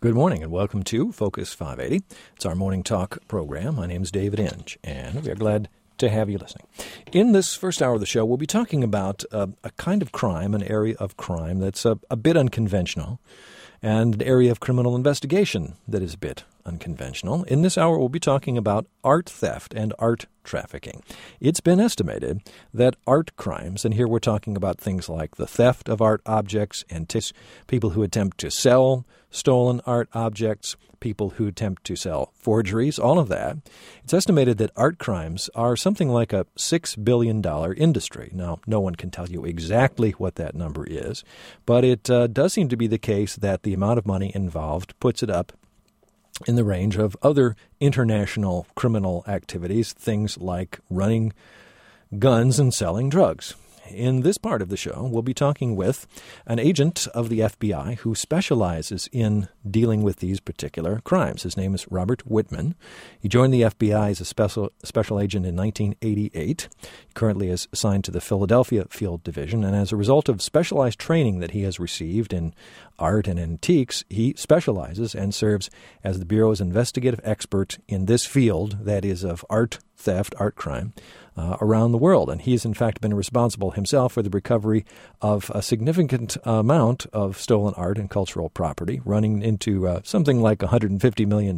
Good morning and welcome to Focus 580. It's our morning talk program. My name is David Inge, and we are glad to have you listening. In this first hour of the show, we'll be talking about a kind of crime, an area of crime that's a bit unconventional, and an area of criminal investigation that is a bit unconventional. In this hour, we'll be talking about art theft and art trafficking. It's been estimated that art crimes, and here we're talking about things like the theft of art objects and people who attempt to sell stolen art objects, people who attempt to sell forgeries, all of that. It's estimated that art crimes are something like a $6 billion industry. Now, no one can tell you exactly what that number is, but it does seem to be the case that the amount of money involved puts it up in the range of other international criminal activities, things like running guns and selling drugs. In this part of the show, we'll be talking with an agent of the FBI who specializes in dealing with these particular crimes. His name is Robert Whitman. He joined the FBI as a special agent in 1988. He currently is assigned to the Philadelphia Field Division, and as a result of specialized training that he has received in art and antiques, he specializes and serves as the Bureau's investigative expert in this field, that is of art theft, art crime, around the world. And he has, in fact, been responsible himself for the recovery of a significant amount of stolen art and cultural property, running into something like $150 million,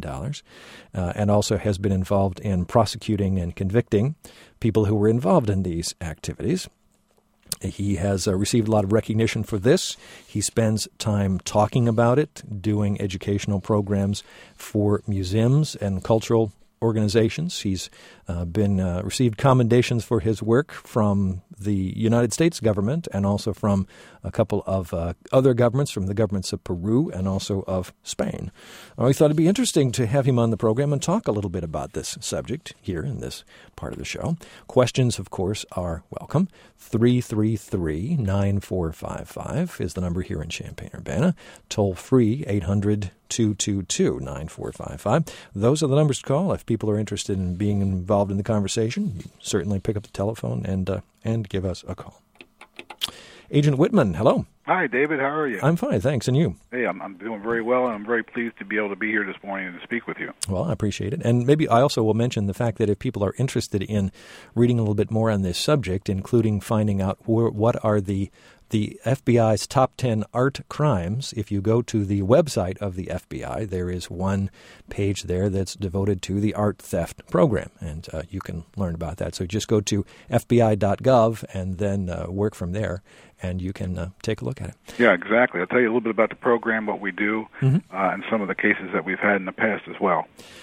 and also has been involved in prosecuting and convicting people who were involved in these activities. He has received a lot of recognition for this. He spends time talking about it, doing educational programs for museums and cultural organizations. He's received commendations for his work from the United States government and also from a couple of other governments, from the governments of Peru and also of Spain. We thought it'd be interesting to have him on the program and talk a little bit about this subject here in this part of the show. Questions, of course, are welcome. 333-9455 is the number here in Champaign-Urbana. Toll free, 800-222-9455. Those are the numbers to call if people are interested in being involved in the conversation. You certainly pick up the telephone and give us a call. Agent Whitman, hello. Hi, David. How are you? I'm fine, thanks. And you? Hey, I'm doing very well, and I'm very pleased to be able to be here this morning and to speak with you. Well, I appreciate it. And maybe I also will mention the fact that if people are interested in reading a little bit more on this subject, including finding out what are the FBI's top 10 art crimes, if you go to the website of the FBI, there is one page there that's devoted to the art theft program, and you can learn about that. So just go to fbi.gov and then work from there, and you can take a look at it. Yeah, exactly. I'll tell you a little bit about the program, what we do, and some of the cases that we've had in the past as well.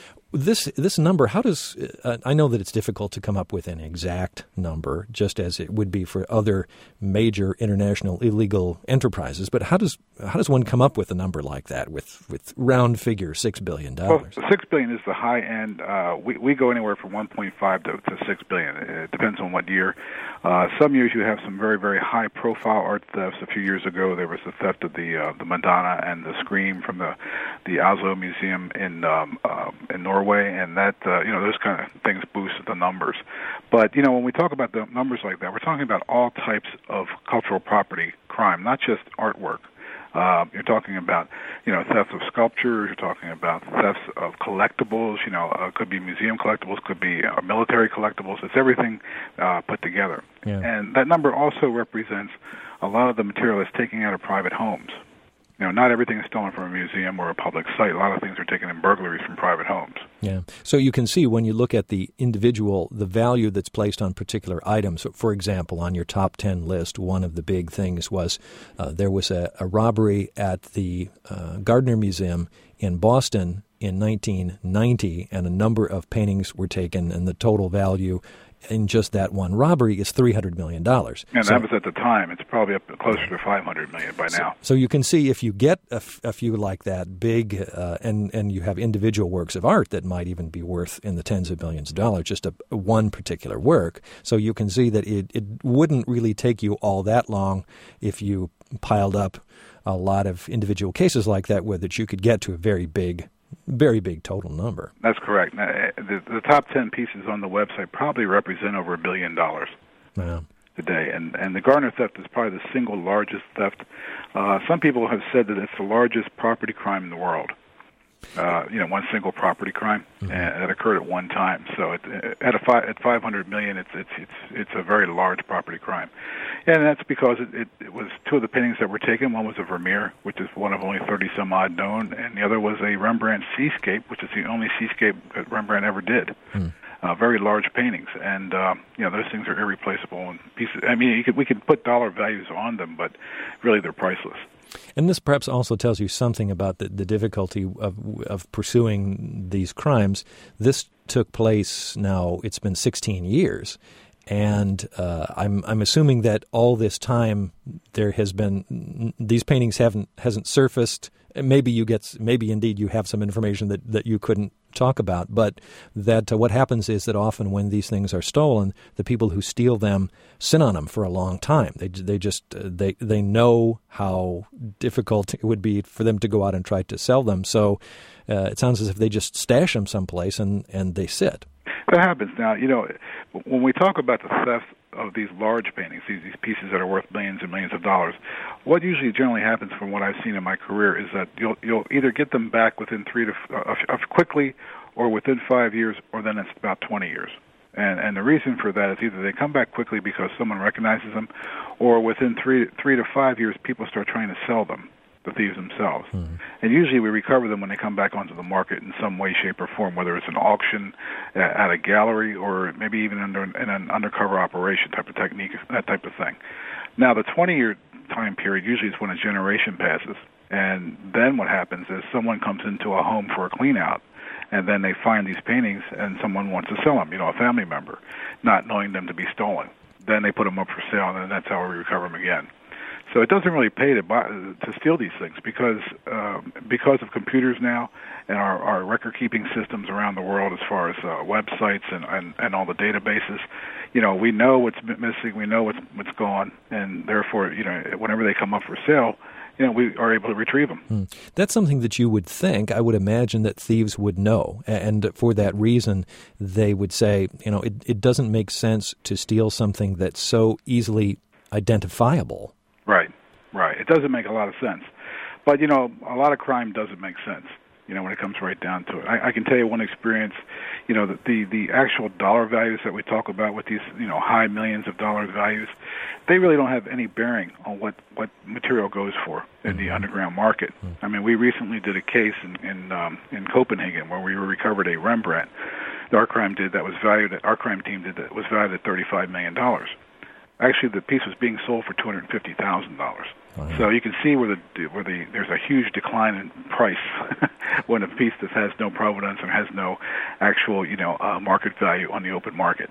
This number, how does I know that it's difficult to come up with an exact number, just as it would be for other major international illegal enterprises. But how does one come up with a number like that with round figure $6 billion? Well, $6 billion is the high end. We go anywhere from 1.5 to $6 billion. It depends on what year. Some years you have some very, very high profile art thefts. A few years ago there was the theft of the Madonna and the Scream from the Oslo Museum in Norway. And that, those kind of things boost the numbers. But, when we talk about the numbers like that, we're talking about all types of cultural property crime, not just artwork. You're talking about, theft of sculptures. You're talking about thefts of collectibles. Could be museum collectibles, could be military collectibles. It's everything put together. Yeah. And that number also represents a lot of the material that's taken out of private homes. Not everything is stolen from a museum or a public site. A lot of things are taken in burglaries from private homes. Yeah. So you can see when you look at the value that's placed on particular items. For example, on your top 10 list, one of the big things was there was a robbery at the Gardner Museum in Boston in 1990, and a number of paintings were taken, and the total value in just that one robbery is $300 million. And that was at the time. It's probably up closer to $500 million by now. So you can see if you get a few like that big, and you have individual works of art that might even be worth in the tens of millions of dollars, just one particular work. So you can see that it wouldn't really take you all that long if you piled up a lot of individual cases like that, that you could get to a very big total number. That's correct. Now, the top 10 pieces on the website probably represent over $1 billion today. And the Gardner theft is probably the single largest theft. Some people have said that it's the largest property crime in the world. one single property crime that occurred at one time. So at $500 million, it's a very large property crime, and that's because it was two of the paintings that were taken. One was a Vermeer, which is one of only 30 some odd known, and the other was a Rembrandt seascape, which is the only seascape that Rembrandt ever did. Very large paintings, and those things are irreplaceable. And pieces. I mean, we could put dollar values on them, but really they're priceless. And this perhaps also tells you something about the difficulty of pursuing these crimes. This took place now, it's been 16 years. And I'm assuming that all this time there has been these paintings hasn't surfaced. Maybe indeed you have some information that you couldn't talk about, but that what happens is that often when these things are stolen, the people who steal them sit on them for a long time. They know how difficult it would be for them to go out and try to sell them. So it sounds as if they just stash them someplace and they sit. That happens. Now, when we talk about the theft of these large paintings, these pieces that are worth millions and millions of dollars, what usually generally happens from what I've seen in my career is that you'll either get them back within quickly or within 5 years, or then it's about 20 years. And the reason for that is either they come back quickly because someone recognizes them, or within 3 to 5 years, people start trying to sell them, the thieves themselves. And usually we recover them when they come back onto the market in some way, shape, or form, whether it's an auction, at a gallery, or maybe even in an undercover operation type of technique, that type of thing. Now, the 20-year time period usually is when a generation passes, and then what happens is someone comes into a home for a clean-out, and then they find these paintings, and someone wants to sell them, a family member, not knowing them to be stolen. Then they put them up for sale, and then that's how we recover them again. So it doesn't really pay to steal these things because of computers now and our record-keeping systems around the world as far as websites and all the databases. We know what's missing, we know what's gone, and therefore, whenever they come up for sale, we are able to retrieve them. That's something that you would think, I would imagine, that thieves would know. And for that reason, they would say, it doesn't make sense to steal something that's so easily identifiable. Right. It doesn't make a lot of sense. But, a lot of crime doesn't make sense, when it comes right down to it. I can tell you one experience, the actual dollar values that we talk about with these, high millions of dollars values, they really don't have any bearing on what material goes for in the underground market. I mean, we recently did a case in Copenhagen where we recovered a Rembrandt. Our crime team did that was valued at $35 million. Actually, the piece was being sold for $250,000. Wow. So you can see where there's a huge decline in price when a piece that has no provenance and has no actual market value on the open market.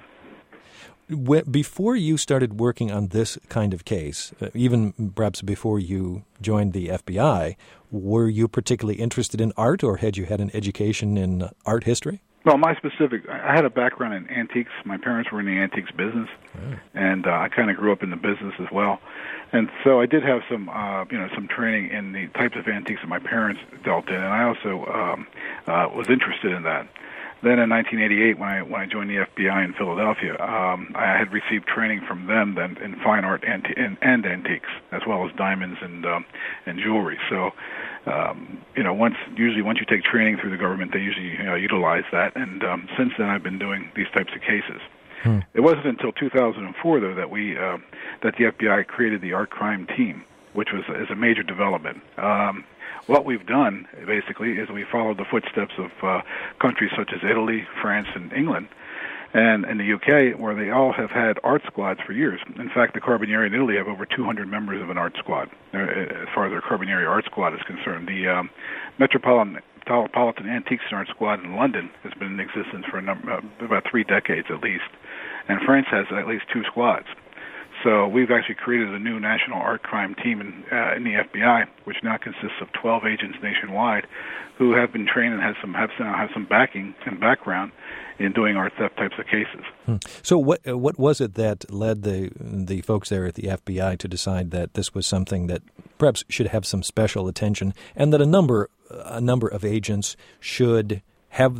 Before you started working on this kind of case, even perhaps before you joined the FBI, were you particularly interested in art, or had you had an education in art history? Well, I had a background in antiques. My parents were in the antiques business, and I kind of grew up in the business as well. And so I did have some training in the types of antiques that my parents dealt in, and I also was interested in that. Then in 1988, when I joined the FBI in Philadelphia, I had received training from them then in fine art and antiques, as well as diamonds and jewelry. So, once you take training through the government, they usually utilize that. And since then, I've been doing these types of cases. It wasn't until 2004, though, that the FBI created the art crime team, which is a major development. What we've done, basically, is we followed the footsteps of countries such as Italy, France, and England, and in the UK, where they all have had art squads for years. In fact, the Carabinieri in Italy have over 200 members of an art squad, as far as their Carabinieri art squad is concerned. The Metropolitan Antiques and Art Squad in London has been in existence for about 3 decades at least, and France has at least 2 squads. So we've actually created a new national art crime team in the FBI, which now consists of 12 agents nationwide who have been trained and have some backing and background in doing art theft types of cases. So what was it that led the folks there at the FBI to decide that this was something that perhaps should have some special attention, and that a number of agents should have the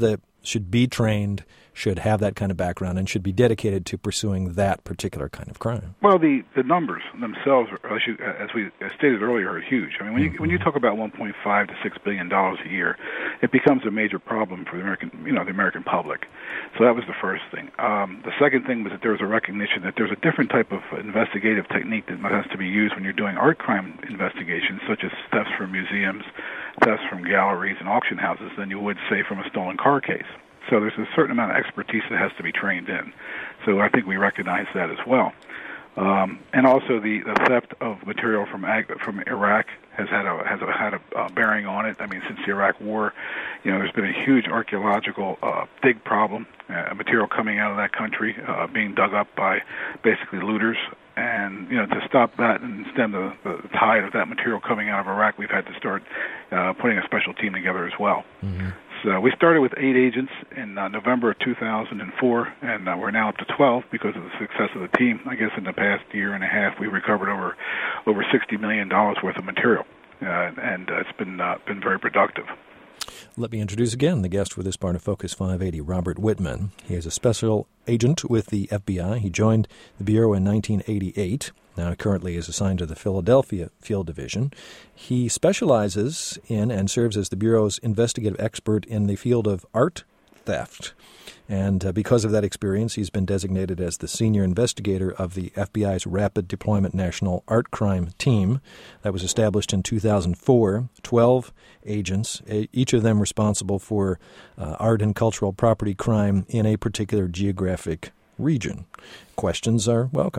should be trained, should have that kind of background, and should be dedicated to pursuing that particular kind of crime? Well, the numbers themselves, as we stated earlier, are huge. I mean, when you talk about 1.5 to $6 billion a year, it becomes a major problem for the American public. So that was the first thing. The second thing was that there was a recognition that there's a different type of investigative technique that has to be used when you're doing art crime investigations, such as thefts from museums, thefts from galleries and auction houses, than you would, say, from a stolen car case. So there's a certain amount of expertise that has to be trained in. So I think we recognize that as well. And also the theft of material from Iraq has had a bearing on it. I mean, since the Iraq War, there's been a huge archaeological dig problem, material coming out of that country being dug up by basically looters. And to stop that and stem the tide of that material coming out of Iraq, we've had to start putting a special team together as well. Mm-hmm. So we started with 8 agents in November of 2004, and we're now up to 12 because of the success of the team. I guess in the past year and a half, we recovered over $60 million worth of material, and it's been very productive. Let me introduce again the guest for this part of Focus 580, Robert Whitman. He is a special agent with the FBI. He joined the Bureau in 1988. Now currently is assigned to the Philadelphia Field Division. He specializes in and serves as the Bureau's investigative expert in the field of art theft. And because of that experience, he's been designated as the senior investigator of the FBI's Rapid Deployment National Art Crime Team that was established in 2004. 12 agents, each of them responsible for art and cultural property crime in a particular geographic region. Questions are welcome.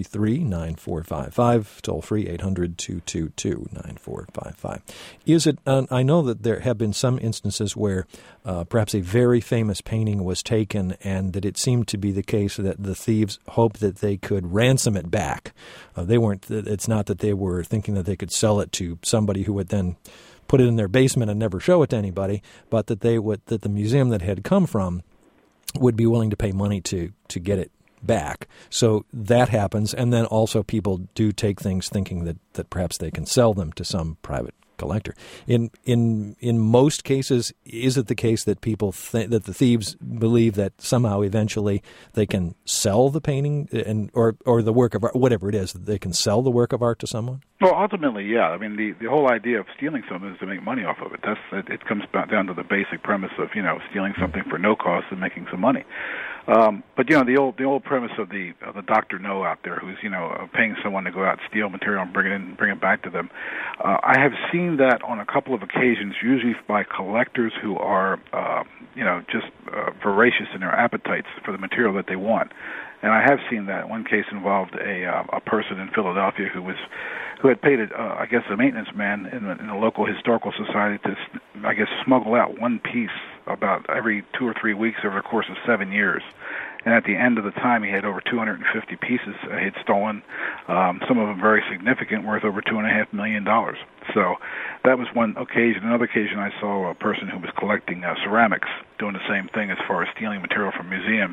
333-9455, toll free 800-222-9455. Is it? I know that there have been some instances where perhaps a very famous painting was taken, and that it seemed to be the case that the thieves hoped that they could ransom it back. They weren't. It's not that they were thinking that they could sell it to somebody who would then put it in their basement and never show it to anybody, but that that the museum that it had come from would be willing to pay money to get it back. So that happens, and then also people do take things thinking that perhaps they can sell them to some private collector. In most cases, is it the case that people that the thieves believe that somehow eventually they can sell the painting or the work of art, whatever it is, that they can sell the work of art to someone? Well, ultimately, yeah. I mean, the whole idea of stealing something is to make money off of it. It comes down to the basic premise of stealing something for no cost and making some money. But the old premise of the Dr. No out there, who's paying someone to go out and steal material and bring it back to them. I have seen that on a couple of occasions, usually by collectors who are just voracious in their appetites for the material that they want. And I have seen that. One case involved a person in Philadelphia who had paid a maintenance man in a local historical society to smuggle out one piece about every 2 or 3 weeks over the course of 7 years. And at the end of the time, he had over 250 pieces he had stolen, some of them very significant, worth over $2.5 million. So that was one occasion. Another occasion, I saw a person who was collecting ceramics doing the same thing as far as stealing material from museums.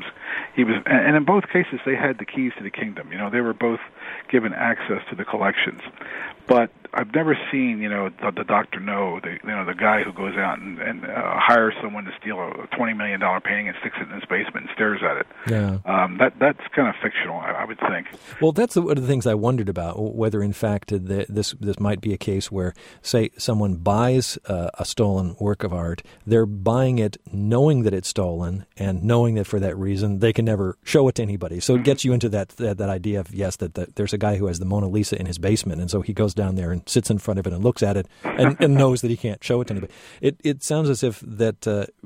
And in both cases, they had the keys to the kingdom. They were both given access to the collections. But I've never seen, the Dr. No, the guy who goes out and hires someone to steal a $20 million painting and sticks it in his basement and stares at it. Yeah. That's kind of fictional, I would think. Well, that's one of the things I wondered about, whether in fact this might be a case where, say, someone buys a stolen work of art, they're buying it knowing that it's stolen and knowing that for that reason they can never show it to anybody. So it gets you into that idea of, yes, that there's a guy who has the Mona Lisa in his basement, and so he goes down there and sits in front of it and looks at it and knows that he can't show it to anybody. It sounds as if that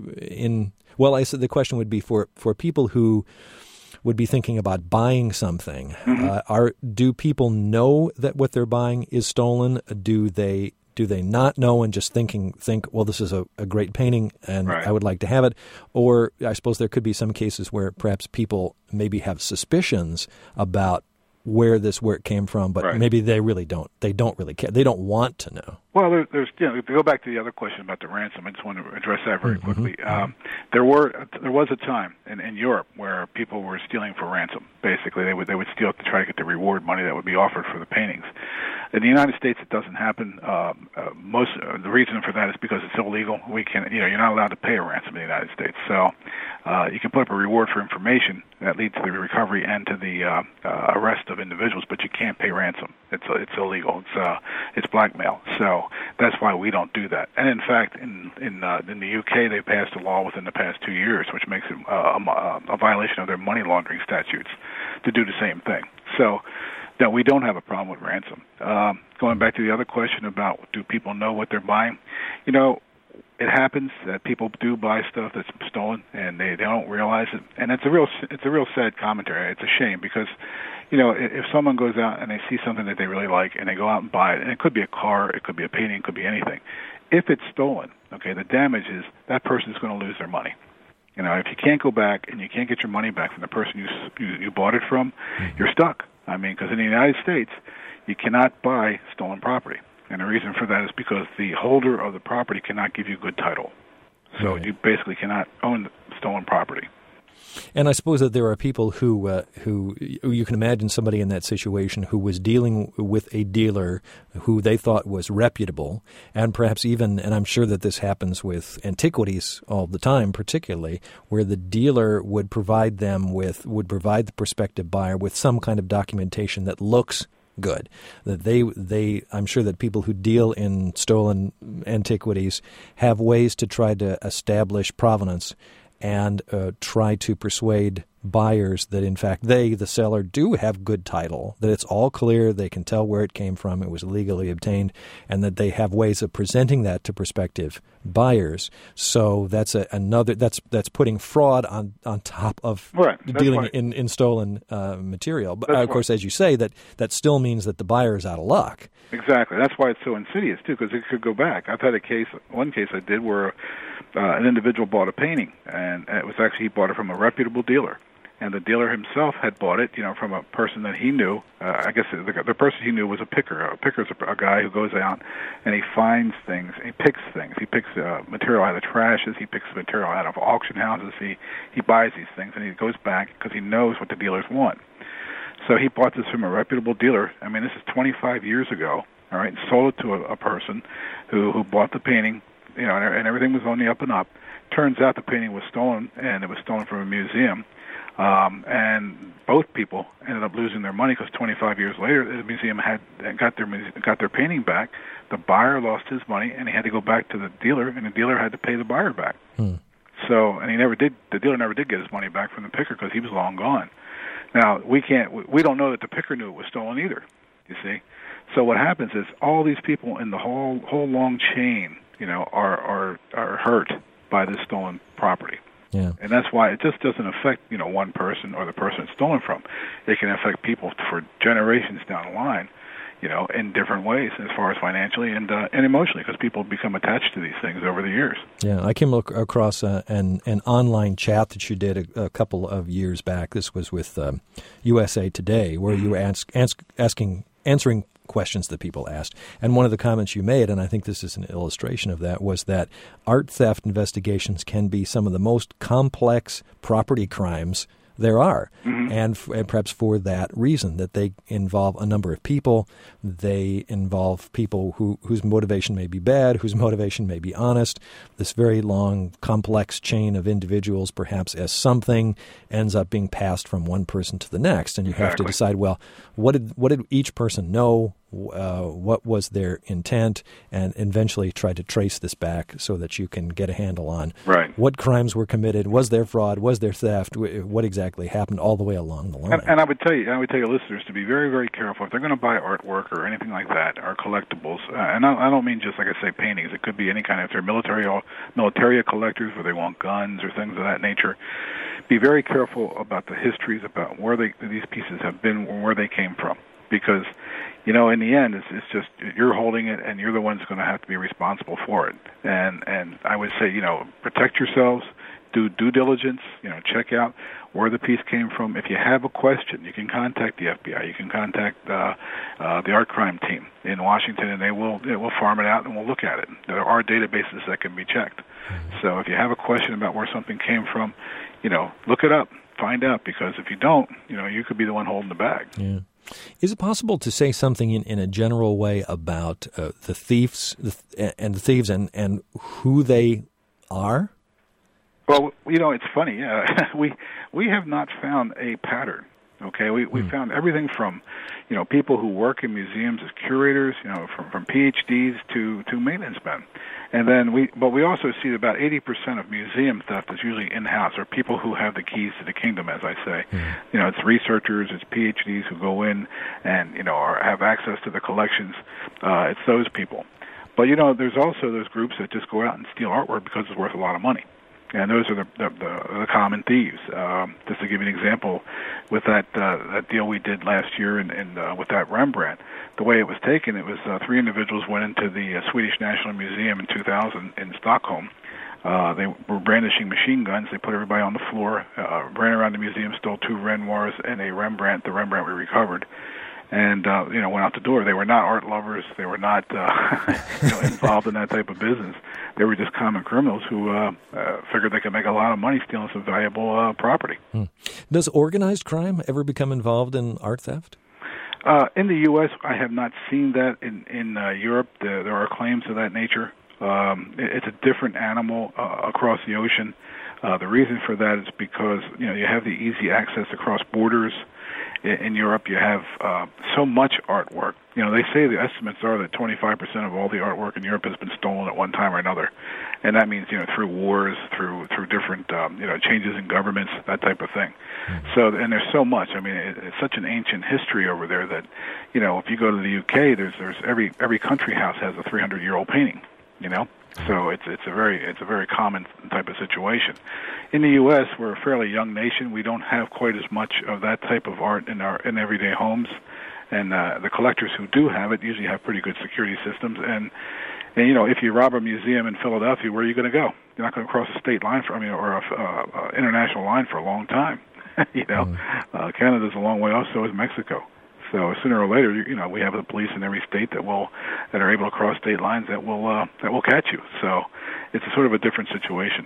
I said the question would be for people who would be thinking about buying something. Do people know that what they're buying is stolen? Do they not know and just think, well, this is a great painting and right, I would like to have it? Or I suppose there could be some cases where perhaps people maybe have suspicions about where this work came from, but right, maybe they really don't. They don't really care. They don't want to know. Well, there's to go back to the other question about the ransom, I just want to address that very quickly. There was a time in Europe where people were stealing for ransom. Basically, they would steal to try to get the reward money that would be offered for the paintings. In the United States, it doesn't happen. The reason for that is because it's illegal. You're not allowed to pay a ransom in the United States. So you can put up a reward for information that leads to the recovery and to the arrest of individuals, but you can't pay ransom. It's illegal. It's blackmail. So that's why we don't do that. And in fact, in the UK, they passed a law within the past 2 years, which makes it a violation of their money laundering statutes to do the same thing. So that we don't have a problem with ransom. Going back to the other question about do people know what they're buying, it happens that people do buy stuff that's stolen and they don't realize it, and it's a real sad commentary. It's a shame because, if someone goes out and they see something that they really like and they go out and buy it, and it could be a car, it could be a painting, it could be anything. If it's stolen, okay, the damage is that person's going to lose their money. If you can't go back and you can't get your money back from the person you bought it from, you're stuck. Because in the United States, you cannot buy stolen property. And the reason for that is because the holder of the property cannot give you good title. So you basically cannot own stolen property. And I suppose that there are people who you can imagine somebody in that situation who was dealing with a dealer who they thought was reputable, and perhaps even, and I'm sure that this happens with antiquities all the time, particularly, where the dealer would provide the prospective buyer with some kind of documentation that looks good. That I'm sure that people who deal in stolen antiquities have ways to try to establish provenance and try to persuade buyers that, in fact, the seller, do have good title, that it's all clear, they can tell where it came from, it was legally obtained, and that they have ways of presenting that to prospective buyers. So that's that's putting fraud on top of dealing in stolen material. But of course, as you say, that still means that the buyer is out of luck. Exactly. That's why it's so insidious, too, because it could go back. I've had one case I did where an individual bought a painting, and it was actually he bought it from a reputable dealer. And the dealer himself had bought it, from a person that he knew. I guess the person he knew was a picker. A picker is a guy who goes out and he finds things, he picks things. He picks material out of trashes. He picks material out of auction houses. He buys these things, and he goes back because he knows what the dealers want. So he bought this from a reputable dealer. This is 25 years ago, all right, and sold it to a person who bought the painting, and everything was on the up and up. Turns out the painting was stolen, and it was stolen from a museum. And both people ended up losing their money because 25 years later, the museum got their painting back. The buyer lost his money, and he had to go back to the dealer, and the dealer had to pay the buyer back. So, and the dealer never did get his money back from the picker because he was long gone. Now, we don't know that the picker knew it was stolen either, you see. So what happens is all these people in the whole long chain, are hurt by this stolen property. Yeah. And that's why it just doesn't affect, one person or the person it's stolen from. It can affect people for generations down the line, in different ways as far as financially and emotionally, because people become attached to these things over the years. Yeah, I came across an online chat that you did a couple of years back. This was with USA Today, where you were answering questions that people asked. And one of the comments you made, and I think this is an illustration of that, was that art theft investigations can be some of the most complex property crimes there are, and perhaps for that reason, that they involve a number of people. They involve people whose motivation may be bad, whose motivation may be honest. This very long, complex chain of individuals, perhaps as something, ends up being passed from one person to the next, and you have to decide, well, what did each person know? What was their intent, and eventually try to trace this back so that you can get a handle on what crimes were committed, was there fraud, was there theft, what exactly happened all the way along the line. And I would tell you listeners to be very, very careful if they're going to buy artwork or anything like that, or collectibles. And I don't mean just, like I say, paintings. It could be any kind of, if they're militaria collectors where they want guns or things of that nature. Be very careful about the histories, about where these pieces have been, or where they came from. Because, in the end, it's just you're holding it, and you're the one that's going to have to be responsible for it. And I would say, protect yourselves, do due diligence, check out where the piece came from. If you have a question, you can contact the FBI. You can contact the art crime team in Washington, and we'll farm it out, and we'll look at it. There are databases that can be checked. So if you have a question about where something came from, look it up, find out, because if you don't, you could be the one holding the bag. Yeah. Is it possible to say something in a general way about the thieves and who they are? Well, it's funny. We have not found a pattern. Okay, we found everything from, people who work in museums as curators, from PhDs to maintenance men, and then we also see that about 80% of museum theft is usually in-house, or people who have the keys to the kingdom, as I say. It's researchers, it's PhDs who go in and or have access to the collections. It's those people, but there's also those groups that just go out and steal artwork because it's worth a lot of money. And those are the common thieves. Just to give you an example, with that deal we did last year, and with that Rembrandt, the way it was taken, it was 3 individuals went into the Swedish National Museum in 2000 in Stockholm. They were brandishing machine guns. They put everybody on the floor, ran around the museum, stole 2 Renoirs and a Rembrandt. The Rembrandt we recovered. And went out the door. They were not art lovers. They were not involved in that type of business. They were just common criminals who figured they could make a lot of money stealing some valuable property. Does organized crime ever become involved in art theft? In the U.S., I have not seen that. In Europe, there are claims of that nature. It's a different animal across the ocean. The reason for that is because you have the easy access across borders. In Europe, you have so much artwork. They say the estimates are that 25% of all the artwork in Europe has been stolen at one time or another, and that means through wars, through different changes in governments, that type of thing. So, and there's so much. I mean, it's such an ancient history over there that if you go to the UK, there's every country house has a 300-year-old painting. So it's a very common type of situation. In the U.S., we're a fairly young nation. We don't have quite as much of that type of art in everyday homes, and the collectors who do have it usually have pretty good security systems. And if you rob a museum in Philadelphia, where are you going to go? You're not going to cross a state line or a international line for a long time. Canada's a long way off, so is Mexico. So sooner or later, we have the police in every state that are able to cross state lines that will catch you. So it's a sort of a different situation.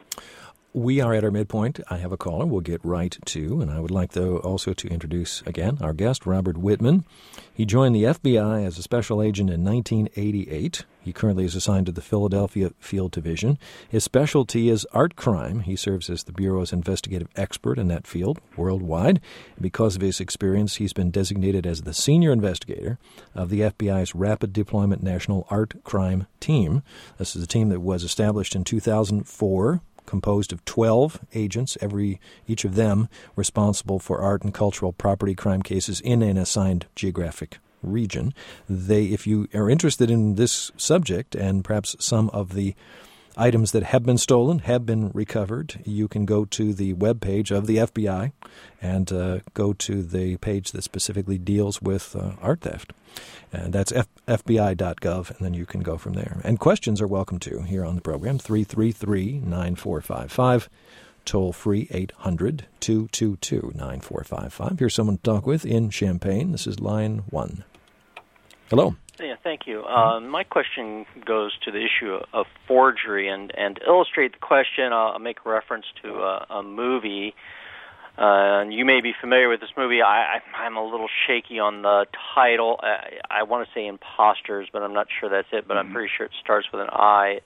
We are at our midpoint. I have a caller we'll get right to, and I would like, though, also to introduce again our guest, Robert Whitman. He joined the FBI as a special agent in 1988. He currently is assigned to the Philadelphia Field Division. His specialty is art crime. He serves as the Bureau's investigative expert in that field worldwide. Because of his experience, he's been designated as the senior investigator of the FBI's Rapid Deployment National Art Crime Team. This is a team that was established in 2004, composed of 12 agents, each of them responsible for art and cultural property crime cases in an assigned geographic region. If you are interested in this subject and perhaps some of the items that have been stolen, have been recovered, you can go to the webpage of the FBI and go to the page that specifically deals with art theft. And that's fbi.gov, and then you can go from there. And questions are welcome, too, here on the program, 333-9455, toll-free 800-222-9455. Here's someone to talk with in Champaign. This is line 1. Hello. Yeah, thank you. My question goes to the issue of forgery, and to illustrate the question, I'll make a reference to a movie. And you may be familiar with this movie. I'm a little shaky on the title. I want to say Imposters, but I'm not sure that's it, but I'm pretty sure it starts with an I.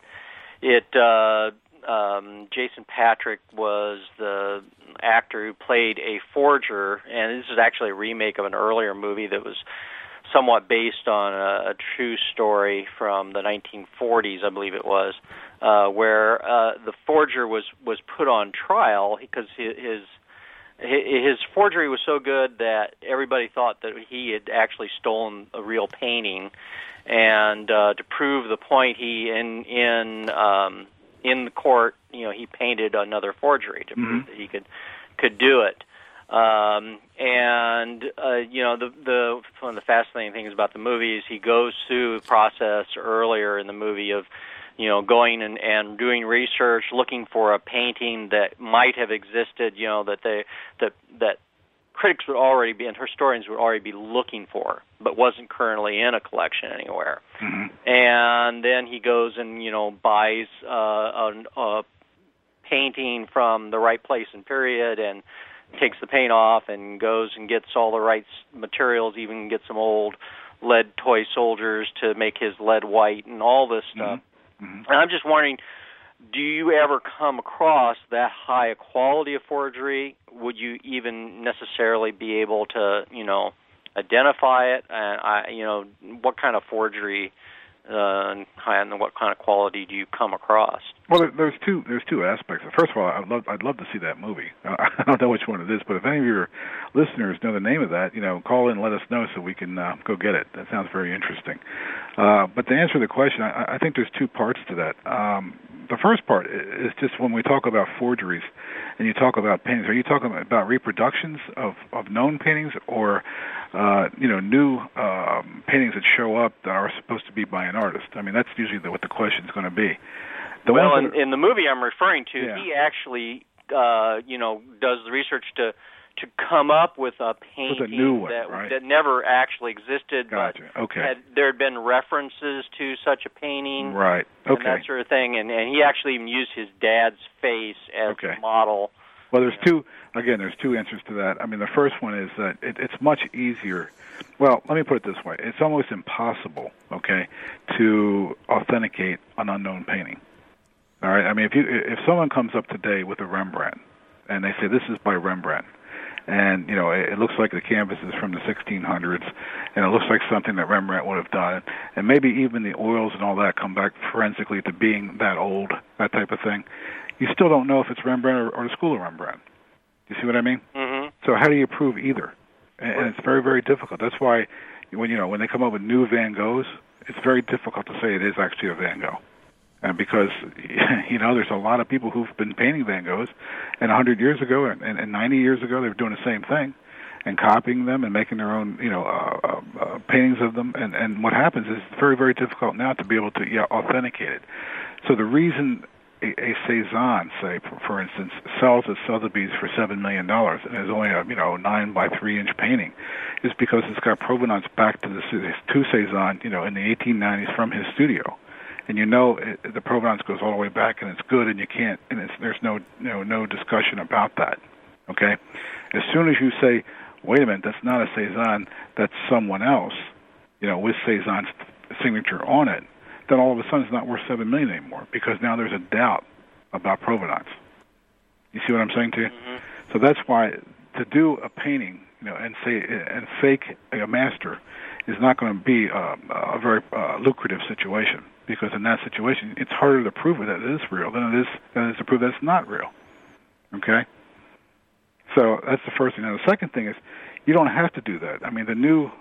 Jason Patrick was the actor who played a forger, and this is actually a remake of an earlier movie that was somewhat based on a true story from the 1940s, I believe it was, where the forger was put on trial because his forgery was so good that everybody thought that he had actually stolen a real painting, and to prove the point, he in the court, he painted another forgery to prove that he could do it. One of the fascinating things about the movie is he goes through the process earlier in the movie of, going and doing research, looking for a painting that might have existed, that critics would already be and historians would already be looking for, but wasn't currently in a collection anywhere. And then he goes and buys a painting from the right place and period, and takes the paint off and goes and gets all the right materials, even gets some old lead toy soldiers to make his lead white and all this stuff. And I'm just wondering, do you ever come across that high a quality of forgery? Would you even necessarily be able to, identify it? And what kind of forgery and what kind of quality do you come across? Well, there's two aspects. First of all, I'd love to see that movie. I don't know which one it is, but if any of your listeners know the name of that, call in and let us know so we can go get it. That sounds very interesting. But to answer the question, I think there's two parts to that. The first part is just when we talk about forgeries and you talk about paintings, are you talking about reproductions of known paintings or new paintings that show up that are supposed to be by an artist? I mean, that's usually what the question is going to be. In the movie I'm referring to, he actually, does the research to come up with a painting with a new one, that never actually existed. Gotcha. But okay. There had been references to such a painting, right? Okay. And that sort of thing, and he actually even used his dad's face as the model. Well, there's two answers to that. I mean, the first one is that it's much easier. Well, let me put it this way: it's almost impossible, to authenticate an unknown painting. All right. I mean, if someone comes up today with a Rembrandt and they say this is by Rembrandt, and it looks like the canvas is from the 1600s, and it looks like something that Rembrandt would have done, and maybe even the oils and all that come back forensically to being that old, that type of thing, you still don't know if it's Rembrandt or the school of Rembrandt. You see what I mean? Mm-hmm. So how do you prove either? And it's very, very difficult. That's why when they come up with new Van Goghs, it's very difficult to say it is actually a Van Gogh. And because, there's a lot of people who've been painting Van Goghs, and 100 years ago and 90 years ago, they were doing the same thing and copying them and making their own, paintings of them. And what happens is it's very, very difficult now to be able to authenticate it. So the reason a Cezanne, say, for instance, sells at Sotheby's for $7 million and is only a 9 by 3 inch painting, is because it's got provenance back to Cezanne, in the 1890s from his studio. And the provenance goes all the way back, and it's good, and you can't, and there's no discussion about that. Okay, as soon as you say, wait a minute, that's not a Cezanne, that's someone else, with Cezanne's signature on it, then all of a sudden it's not worth $7 million anymore because now there's a doubt about provenance. You see what I'm saying to you? Mm-hmm. So that's why to do a painting, and fake a master is not going to be a very lucrative situation. Because in that situation, it's harder to prove that it is real than it is to prove that it's not real. Okay? So that's the first thing. Now, the second thing is you don't have to do that. I mean, the new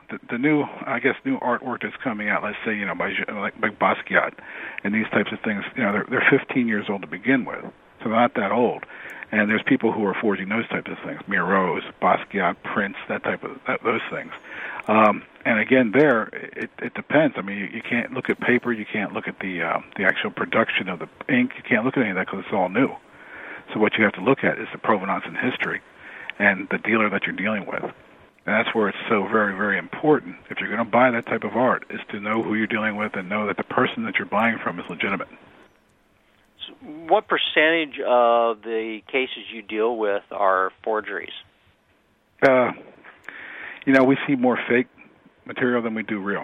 artwork that's coming out, let's say, by Basquiat and these types of things, they're 15 years old to begin with, so they're not that old. And there's people who are forging those types of things, Miro, Basquiat, Prince, those things. And again, it depends. I mean, you can't look at paper, you can't look at the actual production of the ink, you can't look at any of that because it's all new. So what you have to look at is the provenance and history and the dealer that you're dealing with. And that's where it's so very, very important, if you're going to buy that type of art, is to know who you're dealing with and know that the person that you're buying from is legitimate. So what percentage of the cases you deal with are forgeries? We see more fake material than we do real.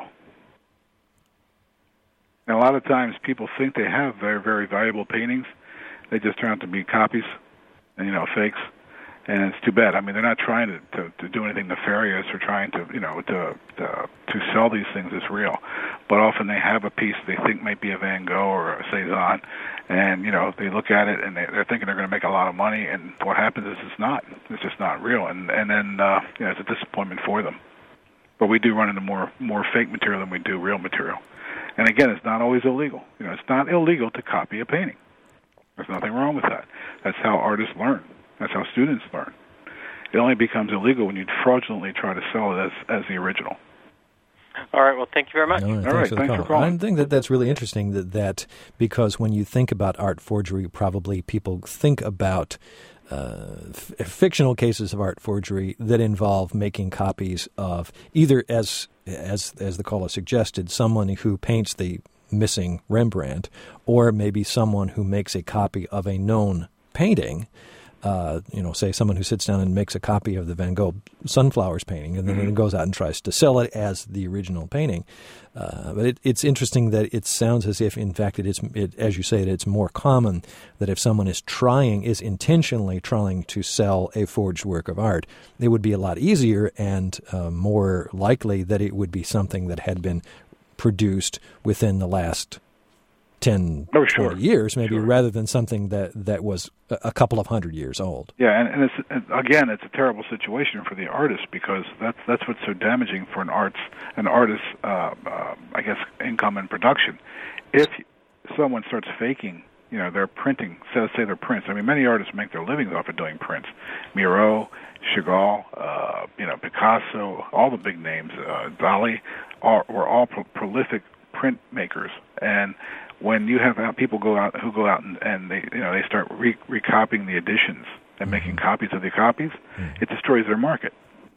And a lot of times people think they have very, very valuable paintings. They just turn out to be copies and, fakes. And it's too bad. I mean, they're not trying to do anything nefarious or trying to sell these things as real. But often they have a piece they think might be a Van Gogh or a Cezanne, and, they look at it and they're thinking they're going to make a lot of money, and what happens is it's not. It's just not real. And then it's a disappointment for them. But we do run into more fake material than we do real material. And again, it's not always illegal. It's not illegal to copy a painting. There's nothing wrong with that. That's how artists learn. That's how students learn. It only becomes illegal when you fraudulently try to sell it as the original. All right. Well, thank you very much. All right. Thanks for calling. I think that's really interesting that because when you think about art forgery, probably people think about fictional cases of art forgery that involve making copies of either, as the caller suggested, someone who paints the missing Rembrandt, or maybe someone who makes a copy of a known painting. say someone who sits down and makes a copy of the Van Gogh Sunflowers painting and then goes out and tries to sell it as the original painting. But it's interesting that it sounds as if, in fact, as you say, it's more common that if someone is intentionally trying to sell a forged work of art, it would be a lot easier and more likely that it would be something that had been produced within the last 10, 20 years, maybe, rather than something that was a couple of 100 years old. Yeah, and it's a terrible situation for the artist, because that's what's so damaging for an artist's I guess, income and production. If someone starts faking, their printing, say their prints. I mean, many artists make their livings off of doing prints. Miro, Chagall, Picasso, all the big names, Dali, were all prolific printmakers. And when you have people who go out and they start recopying the editions and making copies of the copies, it destroys their market,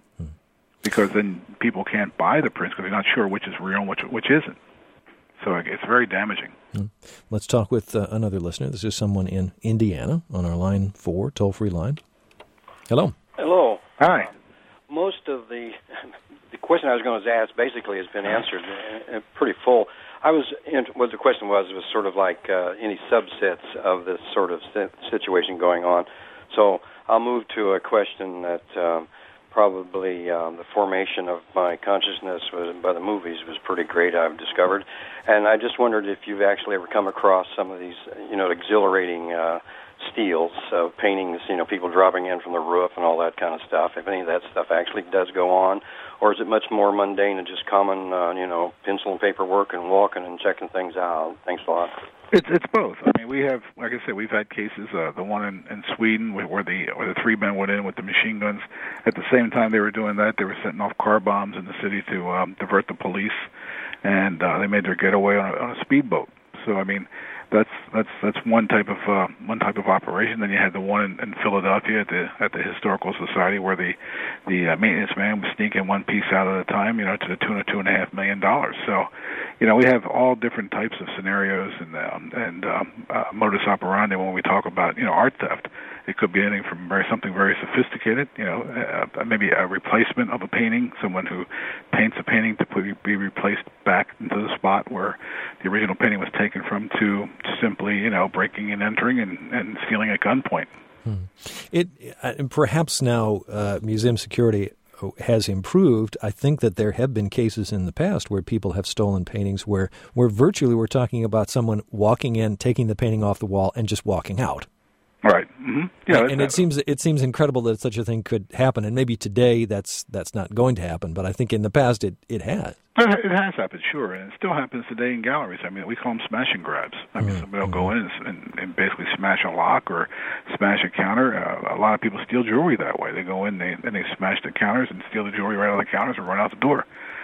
because then people can't buy the prints because they're not sure which is real and which isn't. So it's very damaging. Let's talk with another listener. This is someone in Indiana on our line 4 toll-free line. Hello. Hello. Hi. Most of the question I was going to ask basically has been answered, pretty full. What the question was sort of like any subsets of this sort of situation going on. So I'll move to a question that probably the formation of my consciousness by the movies was pretty great, I've discovered. And I just wondered if you've actually ever come across some of these, exhilarating steals of paintings, people dropping in from the roof and all that kind of stuff, if any of that stuff actually does go on, or is it much more mundane and just common, pencil and paper work and walking and checking things out? Thanks a lot. It's both. I mean, we have, like I said, we've had cases. The one in Sweden where the 3 men went in with the machine guns. At the same time they were doing that, they were setting off car bombs in the city to divert the police, and they made their getaway on a speedboat. So I mean, that's one type of operation. Then you had the one in Philadelphia at the Historical Society where the maintenance man was sneaking one piece out at a time, to the tune of $2.5 million. So, we have all different types of scenarios and modus operandi when we talk about art theft. It could be anything from something very sophisticated, maybe a replacement of a painting, someone who paints a painting to be replaced back into the spot where the original painting was taken from, to simply, breaking and entering and stealing at gunpoint. Perhaps now museum security has improved. I think that there have been cases in the past where people have stolen paintings where virtually we're talking about someone walking in, taking the painting off the wall, and just walking out. Right. Mm-hmm. Yeah, and it seems incredible that such a thing could happen. And maybe today that's not going to happen, but I think in the past it has. It has happened, sure, and it still happens today in galleries. I mean, we call them smash and grabs. I mean, somebody will go in and basically smash a lock or smash a counter. A lot of people steal jewelry that way. They go in, they smash the counters and steal the jewelry right out of the counters and run out the door.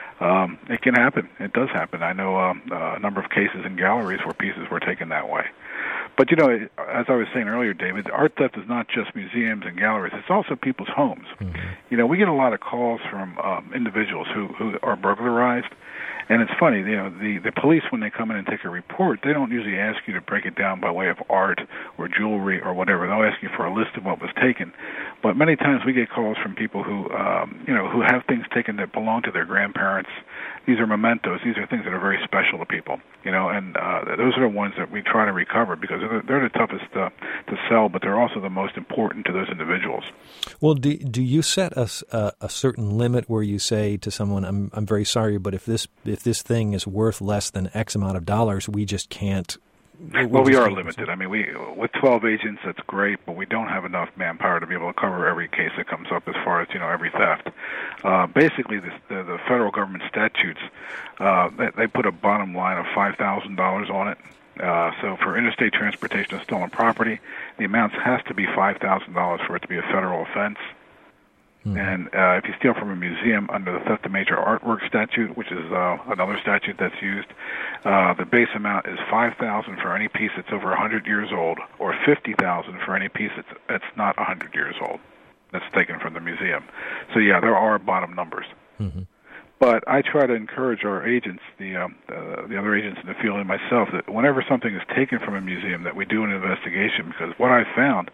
It can happen. It does happen. I know a number of cases in galleries where pieces were taken that way. But, as I was saying earlier, David, art theft is not just museums and galleries. It's also people's homes. Mm-hmm. We get a lot of calls from individuals who are burglarized. And it's funny, the police, when they come in and take a report, they don't usually ask you to break it down by way of art or jewelry or whatever. They'll ask you for a list of what was taken. But many times we get calls from people who have things taken that belong to their grandparents. These are mementos. These are things that are very special to people, and those are the ones that we try to recover because they're the toughest to sell, but they're also the most important to those individuals. Well, do you set a certain limit where you say to someone, I'm very sorry, but if this thing is worth less than X amount of dollars, we just can't? Well, we are limited. I mean, with 12 agents, that's great, but we don't have enough manpower to be able to cover every case that comes up as far as, every theft. Basically, the federal government statutes, they put a bottom line of $5,000 on it. So for interstate transportation of stolen property, the amount has to be $5,000 for it to be a federal offense. Mm-hmm. And if you steal from a museum under the Theft of Major Artwork statute, which is another statute that's used, the base amount is $5,000 for any piece that's over 100 years old, or $50,000 for any piece that's not 100 years old. That's taken from the museum. So yeah, there are bottom numbers. Mm-hmm. But I try to encourage our agents, the other agents in the field and myself, that whenever something is taken from a museum, that we do an investigation, because what I've found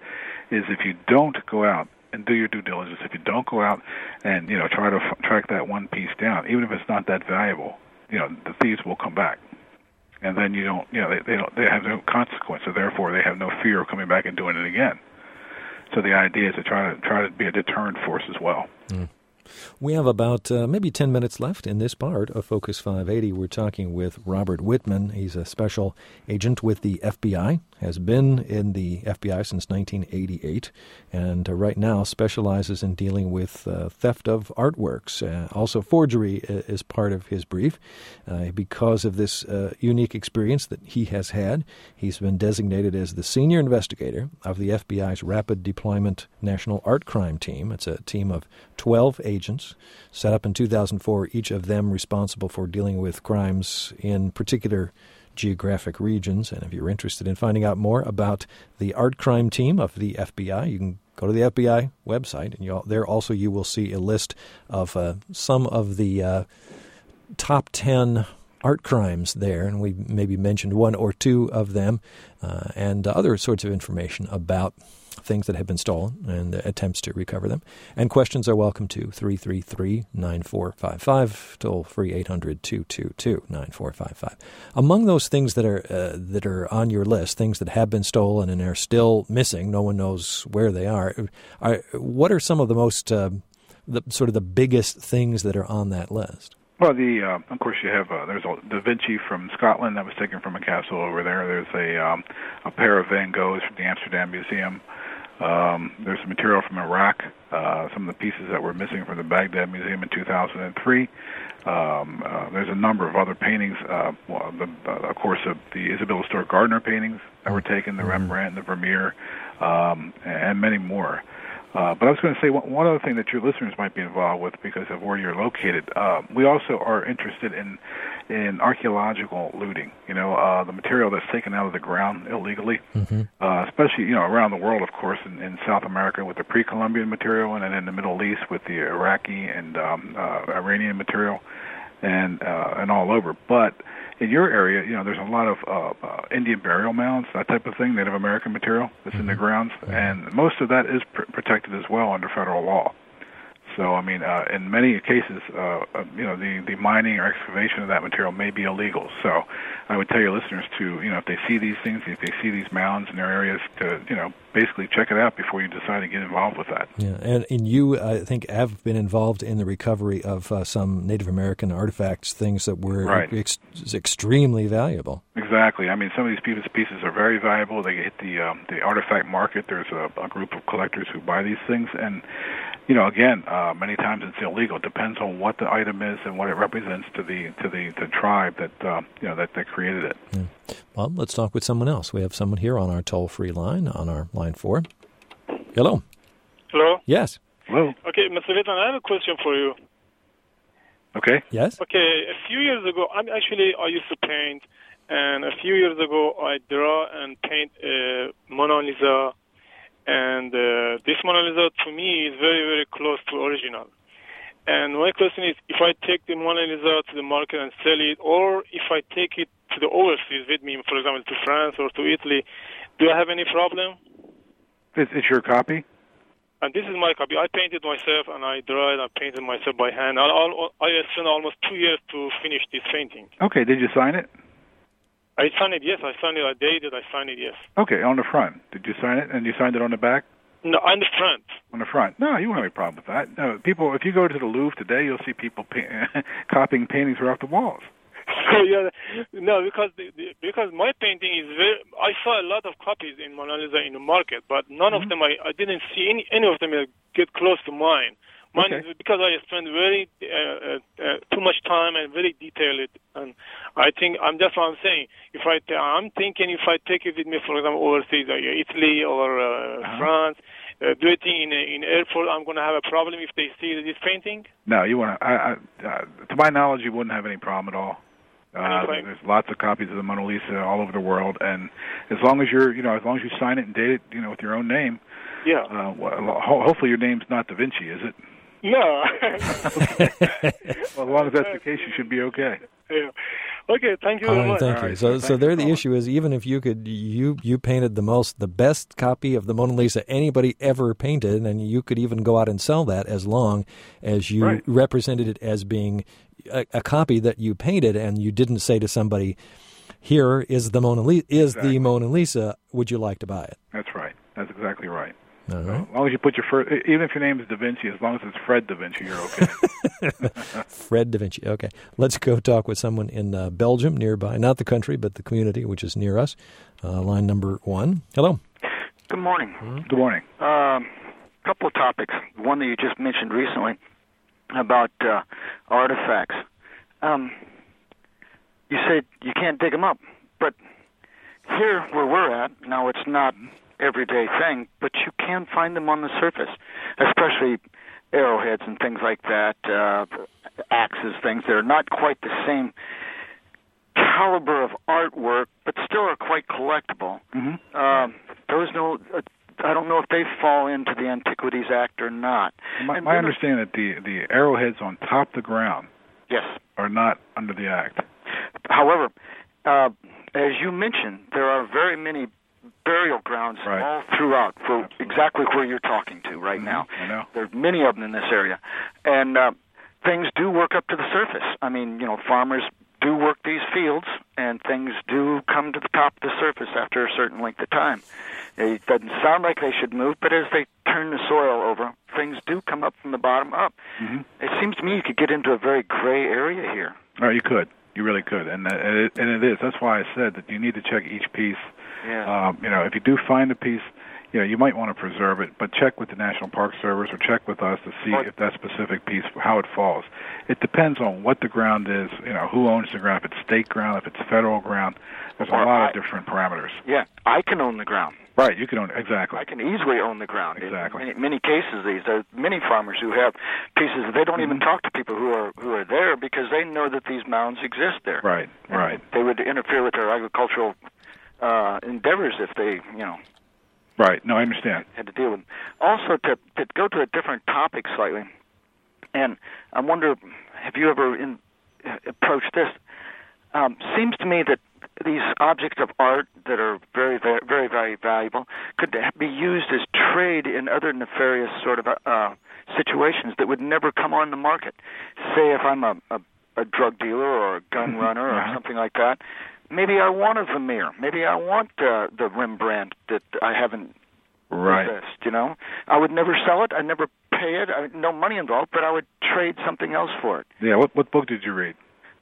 is if you don't go out and do your due diligence, if you don't go out and try to track that one piece down, even if it's not that valuable, the thieves will come back, and then they have no consequence, so therefore they have no fear of coming back and doing it again. So the idea is to try to be a deterrent force as well. Mm. We have about maybe 10 minutes left in this part of Focus 580. We're talking with Robert Whitman. He's a special agent with the FBI, has been in the FBI since 1988, and right now specializes in dealing with theft of artworks. Also, forgery is part of his brief. Because of this unique experience that he has had, he's been designated as the senior investigator of the FBI's Rapid Deployment National Art Crime Team. It's a team of 12 agents set up in 2004, each of them responsible for dealing with crimes in particular geographic regions. And if you're interested in finding out more about the art crime team of the FBI, you can go to the FBI website, and there also you will see a list of some of the top 10 art crimes there, and we maybe mentioned one or two of them, and other sorts of information about things that have been stolen and attempts to recover them. And questions are welcome to 333-9455, toll free 800-222-9455. Among those things that are on your list, things that have been stolen and are still missing, no one knows where they are. What are some of the most the biggest things that are on that list? Well, of course, you have there's a Da Vinci from Scotland that was taken from a castle over there. There's a pair of Van Goghs from the Amsterdam Museum. There's some material from Iraq, some of the pieces that were missing from the Baghdad Museum in 2003. There's a number of other paintings, of course, of the Isabella Stewart Gardner paintings that were taken, the Rembrandt, the Vermeer, and many more. But I was going to say one other thing that your listeners might be involved with because of where you're located. We also are interested in archaeological looting. The material that's taken out of the ground illegally, especially around the world, of course, in South America with the pre-Columbian material, and then in the Middle East with the Iraqi and Iranian material, and all over. But in your area, there's a lot of Indian burial mounds, that type of thing, Native American material that's in the grounds, and most of that is protected as well under federal law. So, I mean, in many cases, the mining or excavation of that material may be illegal. So I would tell your listeners to, if they see these things, if they see these mounds in their areas, to, basically check it out before you decide to get involved with that. Yeah, and you, I think, have been involved in the recovery of some Native American artifacts, things that were extremely valuable. Exactly. I mean, some of these pieces are very valuable. They hit the artifact market. There's a group of collectors who buy these things, and again, many times it's illegal. It depends on what the item is and what it represents to the tribe that that created it. Yeah. Well, let's talk with someone else. We have someone here on our toll-free line, on our line 4. Hello. Hello. Yes. Hello. Okay, Mr. Whitman, I have a question for you. Okay. Yes. Okay, a few years ago, I used to paint, and a few years ago, I draw and paint Mona Lisa. And this Mona Lisa, to me, is very, very close to original. And my question is, if I take the Mona Lisa to the market and sell it, or if I take it to the overseas with me, for example, to France or to Italy, do I have any problem? It's your copy? And this is my copy. I painted myself, and I draw it. I painted myself by hand. I spent almost 2 years to finish this painting. Okay, did you sign it? I signed it, yes. I signed it. I dated. I signed it, yes. Okay, on the front. Did you sign it? And you signed it on the back? No, on the front. On the front. No, you won't have any problem with that. No, people. If you go to the Louvre today, you'll see people copying paintings right off the walls. So because my painting is I saw a lot of copies in Mona Lisa in the market, but none of them. I didn't see any of them get close to mine. Mine is because I spend very too much time and very detailed, and I think that's what I'm saying. I'm thinking if I take it with me, for example, overseas, like Italy or France, do you think in airport I'm going to have a problem if they see this painting? No, you won't. To my knowledge, you wouldn't have any problem at all. There's lots of copies of the Mona Lisa all over the world, and as long as you sign it and date it, with your own name. Yeah. Hopefully your name's not Da Vinci, is it? No. Okay. Well, as long as that's the case, you should be okay. Yeah. Okay, thank you very much. Thank you. So there the issue is, even if you could, you painted the best copy of the Mona Lisa anybody ever painted, and you could even go out and sell that as long as you represented it as being a copy that you painted, and you didn't say to somebody, "Here is the Mona Lisa. Would you like to buy it?" That's right. That's exactly right. All right. As long as you put your first, even if your name is Da Vinci, as long as it's Fred Da Vinci, you're okay. Fred Da Vinci. Okay. Let's go talk with someone in Belgium nearby, not the country, but the community, which is near us. Line number 1. Hello. Good morning. Good morning. Couple of topics. One that you just mentioned recently about artifacts. You said you can't dig them up, but here where we're at, now it's not everyday thing, but you can find them on the surface, especially arrowheads and things like that, axes, things that are not quite the same caliber of artwork, but still are quite collectible. Mm-hmm. I don't know if they fall into the Antiquities Act or not. My understanding that the arrowheads on top of the ground are not under the Act. However, as you mentioned, there are very many burial grounds all throughout for exactly where you're talking to right now. I know. There's many of them in this area. And things do work up to the surface. I mean, farmers do work these fields, and things do come to the top of the surface after a certain length of time. It doesn't sound like they should move, but as they turn the soil over, things do come up from the bottom up. Mm-hmm. It seems to me you could get into a very gray area here. Oh, you could. You really could. And it is. That's why I said that you need to check each piece. Yeah. If you do find a piece, you might want to preserve it, but check with the National Park Service or check with us to see if that specific piece, how it falls. It depends on what the ground is, who owns the ground, if it's state ground, if it's federal ground. There's a lot of different parameters. Yeah, I can own the ground. Right, you can own it, exactly. I can easily own the ground. Exactly. In many cases, there are many farmers who have pieces that they don't even talk to people who are there because they know that these mounds exist there. Right. They would interfere with their agricultural endeavors if they, Right. No, I understand. Had to deal with them. Also, to go to a different topic slightly, and I wonder, have you ever approached this? Seems to me that these objects of art that are very, very, very, very valuable could be used as trade in other nefarious sort of situations that would never come on the market. Say if I'm a drug dealer or a gun runner or something like that, maybe I want a Vermeer. Maybe I want the Rembrandt that I haven't possessed, I would never sell it. I'd never pay it. No money involved, but I would trade something else for it. Yeah, what book did you read?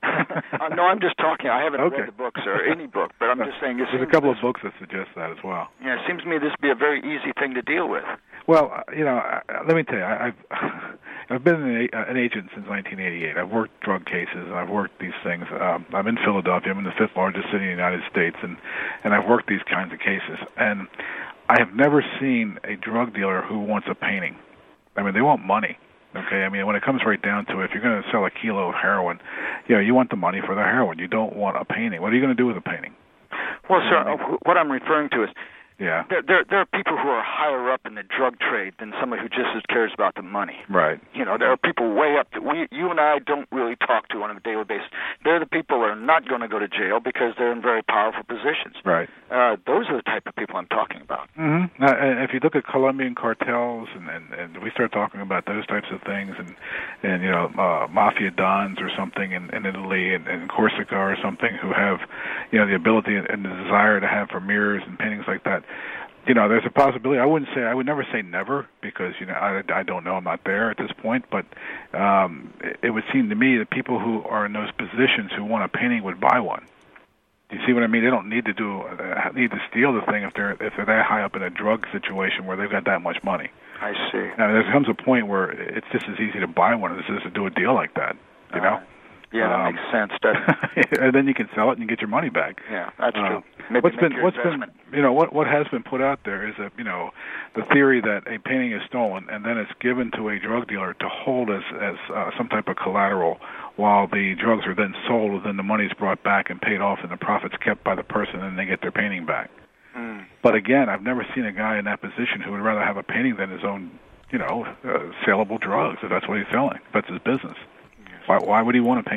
No, I'm just talking. I haven't read the books or any book, but I'm just saying. There's a couple of books that suggest that as well. Yeah, it seems to me this would be a very easy thing to deal with. Well, let me tell you, I've been an agent since 1988. I've worked drug cases, and I've worked these things. I'm in Philadelphia. I'm in the 5th largest city in the United States, and I've worked these kinds of cases. And I have never seen a drug dealer who wants a painting. I mean, they want money. Okay, I mean, when it comes right down to it, if you're going to sell a kilo of heroin, you want the money for the heroin. You don't want a painting. What are you going to do with a painting? Well, sir, what I'm referring to is Yeah. There are people who are higher up in the drug trade than somebody who just cares about the money. Right. You know, there are people way up that you and I don't really talk to on a daily basis. They're the people that are not going to go to jail because they're in very powerful positions. Right. Those are the type of people I'm talking about. Mm-hmm. If you look at Colombian cartels and we start talking about those types of things and you know, mafia dons or something in Italy and Corsica or something who have, you know, the ability and the desire to have Vermeers and paintings like that, you know, there's a possibility. I would never say never because, you know, I don't know. I'm not there at this point. But it would seem to me that people who are in those positions who want a painting would buy one. Do you see what I mean? They don't need to steal the thing if they're that high up in a drug situation where they've got that much money. I see. Now, there comes a point where it's just as easy to buy one as it is to do a deal like that. You know? Yeah, that makes sense, doesn't it? And then you can sell it and you get your money back. Yeah, that's true. What's been you know what has been put out there is that, you know, the theory that a painting is stolen and then it's given to a drug dealer to hold as some type of collateral while the drugs are then sold and then the money is brought back and paid off and the profits kept by the person and they get their painting back. Mm. But again, I've never seen a guy in that position who would rather have a painting than his own, you know, saleable drugs if that's what he's selling, if that's his business. Why would he want a painting?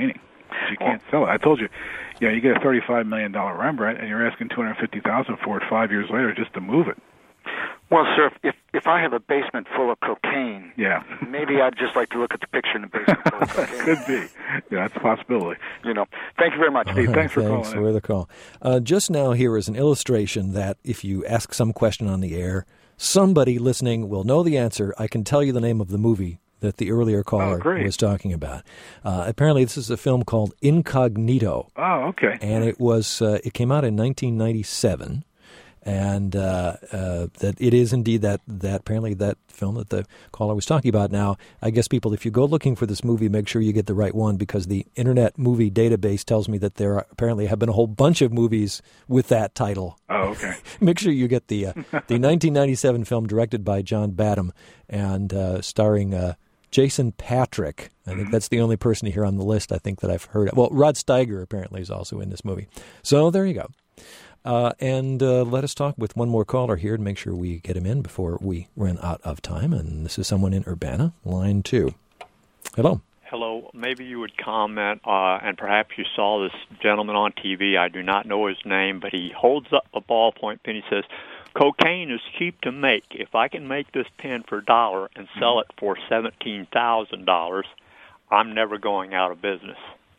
You can't sell it. I told you, you get a $35 million Rembrandt, and you're asking $250,000 for it 5 years later just to move it. Well, sir, if I have a basement full of cocaine, maybe I'd just like to look at the picture in the basement full of cocaine. Could be. Yeah, that's a possibility. Thank you very much, Steve. Thanks for calling. Thanks for the call. Just now, here is an illustration that if you ask some question on the air, somebody listening will know the answer. I can tell you the name of the movie that the earlier caller was talking about. Apparently, this is a film called Incognito. Oh, okay. And it came out in 1997. And that it is indeed that apparently that film that the caller was talking about. Now, I guess people, if you go looking for this movie, make sure you get the right one, because the Internet Movie Database tells me that there apparently have been a whole bunch of movies with that title. Oh, okay. Make sure you get the 1997 film directed by John Badham and starring Jason Patric. I think that's the only person here on the list I think that I've heard of. Well, Rod Steiger apparently is also in this movie. So there you go. And let us talk with one more caller here to make sure we get him in before we run out of time. And this is someone in Urbana, line 2. Hello. Hello. Maybe you would comment, and perhaps you saw this gentleman on TV. I do not know his name, but he holds up a ballpoint pen. He says, "Cocaine is cheap to make. If I can make this pen for $1 and sell it for $17,000, I'm never going out of business."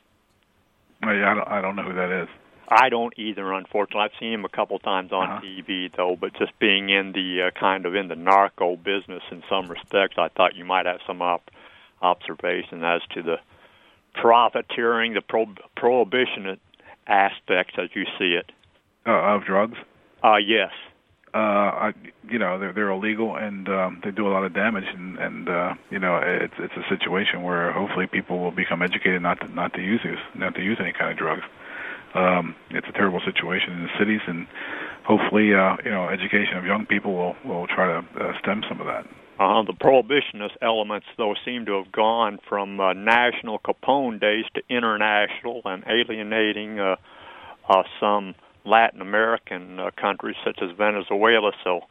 I don't know who that is. I don't either, unfortunately. I've seen him a couple times on TV, though, but just being in the in the narco business in some respects, I thought you might have some observation as to the profiteering, the prohibition aspects as you see it. Of drugs? Yes. They're illegal, and they do a lot of damage, and it's a situation where hopefully people will become educated not to use any kind of drugs. It's a terrible situation in the cities, and hopefully, education of young people will try to stem some of that. The prohibitionist elements, though, seem to have gone from national Capone days to international and alienating some Latin American countries such as Venezuela. So,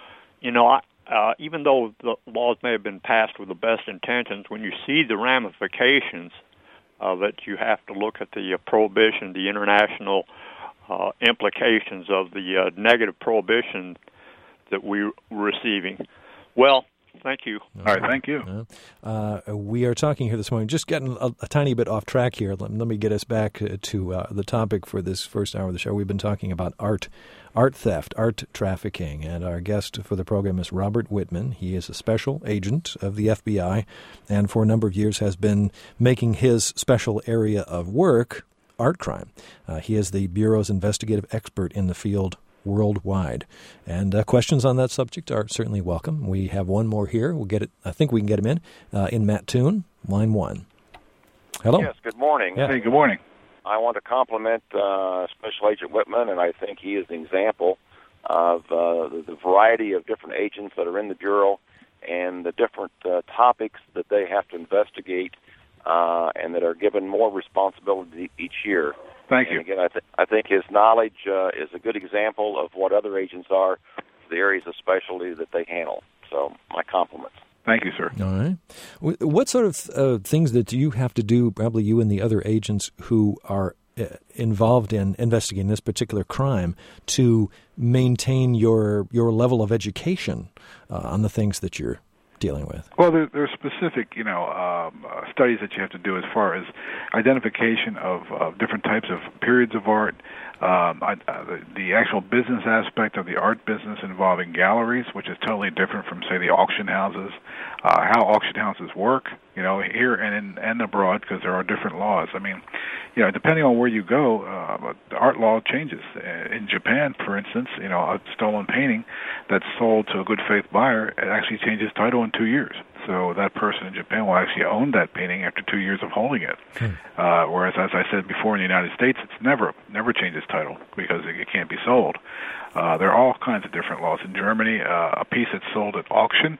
even though the laws may have been passed with the best intentions, when you see the ramifications of it, you have to look at the prohibition, the international implications of the negative prohibition that we're receiving. Well, thank you. All right, thank you. We are talking here this morning, just getting a tiny bit off track here. Let me get us back to the topic for this first hour of the show. We've been talking about art theft, art trafficking, and our guest for the program is Robert Whitman. He is a special agent of the FBI, and for a number of years has been making his special area of work art crime. He is the Bureau's investigative expert in the field worldwide. And questions on that subject are certainly welcome. We have one more here. We'll get it. I think we can get him in Matt Toon, line 1. Hello. Yes, good morning. Yeah. Hey, good morning. I want to compliment Special Agent Whitman, and I think he is an example of the variety of different agents that are in the Bureau and the different topics that they have to investigate and that are given more responsibility each year. Thank you. And again, I think his knowledge is a good example of what other agents are, the areas of specialty that they handle. So my compliments. Thank you, sir. All right. What sort of things that you have to do, probably you and the other agents who are involved in investigating this particular crime, to maintain your level of education on the things that you're dealing with? Well, there's specific, studies that you have to do as far as identification of different types of periods of art, the actual business aspect of the art business involving galleries, which is totally different from, say, the auction houses, how auction houses work, here and abroad, because there are different laws. I mean, depending on where you go, the art law changes. In Japan, for instance, a stolen painting that's sold to a good faith buyer, it actually changes title in 2 years. So that person in Japan will actually own that painting after 2 years of holding it. Whereas, as I said before, in the United States, it's never changes title because it can't be sold. There are all kinds of different laws. In Germany, a piece that's sold at auction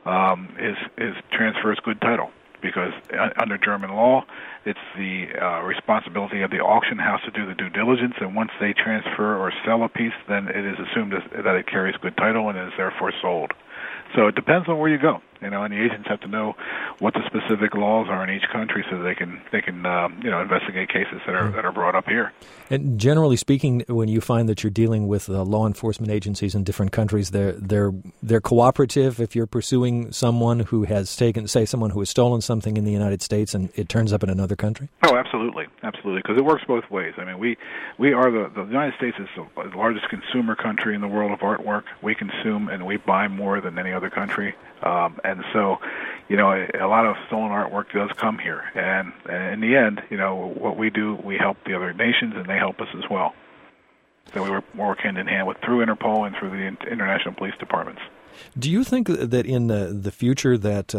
is transfers good title, because under German law, it's the responsibility of the auction house to do the due diligence, and once they transfer or sell a piece, then it is assumed that it carries good title and is therefore sold. So it depends on where you go. and the agents have to know what the specific laws are in each country so they can investigate cases that are brought up here. And generally speaking, when you find that you're dealing with law enforcement agencies in different countries, they're cooperative. If you're pursuing someone who has someone who has stolen something in the United States and it turns up in another country? Oh, absolutely, because it works both ways. I mean, we are the United States is the largest consumer country in the world of artwork. We consume and we buy more than any other country, and so a lot of stolen artwork does come here. And in the end, what we do, we help the other nations, and they help us as well. So we work hand in hand through Interpol and through the international police departments. Do you think that in the future that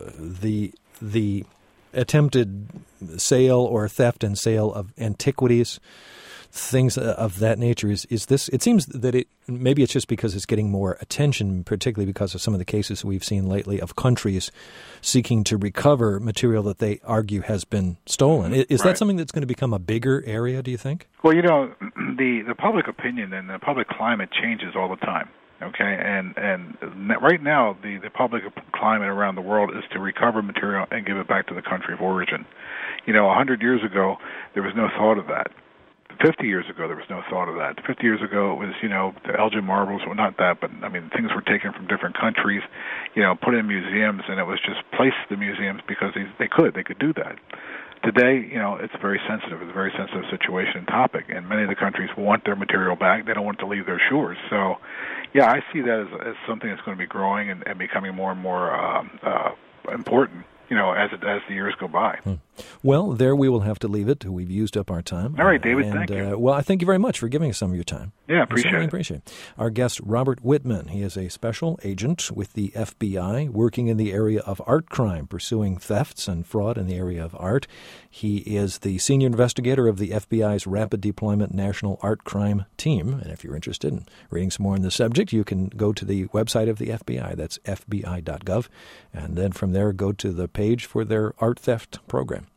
the attempted sale or theft and sale of antiquities, things of that nature, is this? It seems that maybe it's just because it's getting more attention, particularly because of some of the cases we've seen lately of countries seeking to recover material that they argue has been stolen. Is that something that's going to become a bigger area, do you think? Well, the public opinion and the public climate changes all the time. Okay, and right now the public climate around the world is to recover material and give it back to the country of origin. 100 years ago there was no thought of that. 50 years ago there was no thought of that. 50 years ago it was the Elgin marbles, well, not that, but I mean things were taken from different countries, put in museums, and it was just placed in museums because they could do that. Today, it's very sensitive. It's a very sensitive situation and topic, and many of the countries want their material back. They don't want to leave their shores. So, yeah, I see that as something that's going to be growing and becoming more and more important, as the years go by. Well, there we will have to leave it. We've used up our time. All right, David, thank you. Well, I thank you very much for giving us some of your time. Yeah, appreciate it. Our guest, Robert Whitman. He is a special agent with the FBI working in the area of art crime, pursuing thefts and fraud in the area of art. He is the senior investigator of the FBI's Rapid Deployment National Art Crime Team. And if you're interested in reading some more on the subject, you can go to the website of the FBI. That's fbi.gov. And then from there, go to the page for their art theft program.